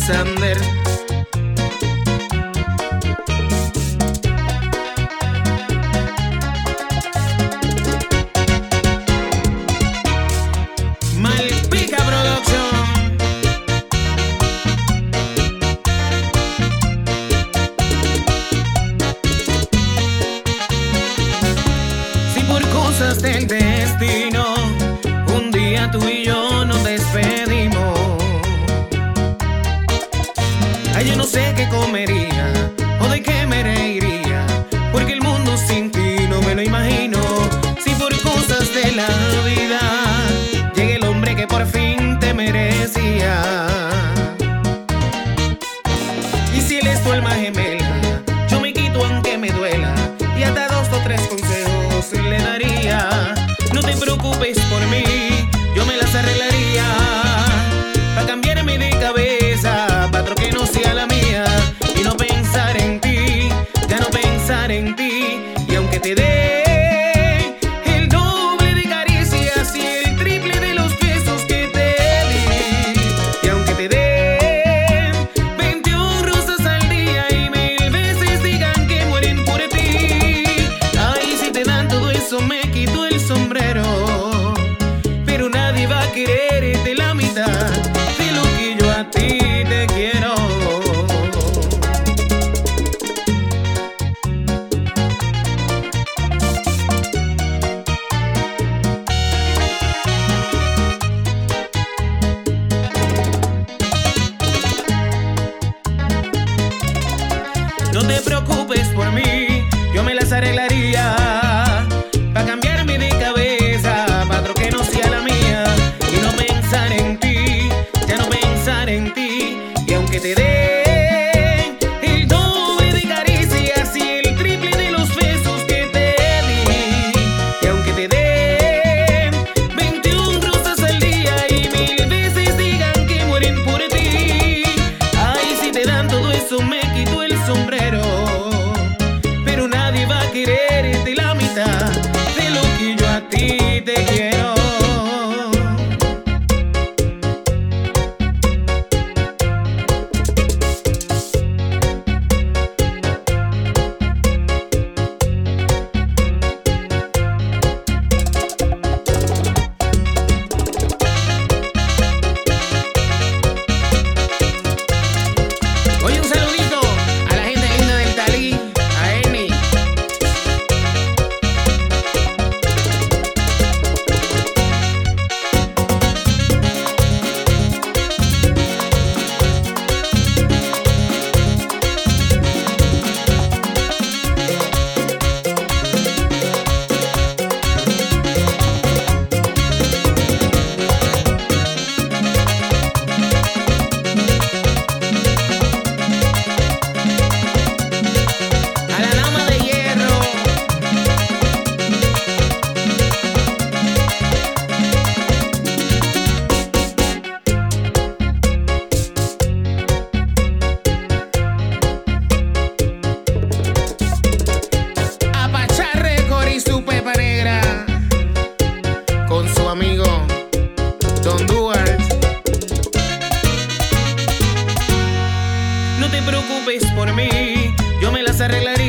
Sander. Malpica Production. Si por cosas del destino un día tú y yo nos despedimos, ay, yo no sé qué comería o de qué me reiría, porque el mundo sin ti no me lo imagino. Si por cosas de la vida llegue el hombre que por fin te merecía, y si él es tu alma gemela, yo me quito aunque me duela, y hasta 2 o 3 consejos le daría. No te preocupes por mí, yo me las arreglaría, pa' cambiarme de cabeza, pa' otro que no sea la mía, y no pensar en ti, ya no pensar en ti. Y aunque te dé el doble de caricias y el triple de los besos que te di, y aunque te dé 21 rosas al día y 1000 veces digan que mueren por ti, ay, si te dan todo eso me quito el sombrero, pero nadie va a quererte la mitad de lo que yo a ti te quiero. No te preocupes por mí, yo me las arreglaría, pa' cambiarme de cabeza, pa' otro que no sea la mía, y no pensar en ti, ya no pensar en ti. Y aunque te dé el doble de caricias y el triple de los besos que te di, y aunque te dé 21 rosas al día y 1000 veces digan que mueren por ti, ay, si te dan todo eso me quito el sombrero, pero nadie va a quererte la mitad de lo que yo a ti te quiero. Oye, un saludito a la gente linda del Talí, a Eni. A la dama de hierro. A Pachar Record y su Pepa Negra, con su amigo Don Duarte. No te preocupes por mí, yo me las arreglaré.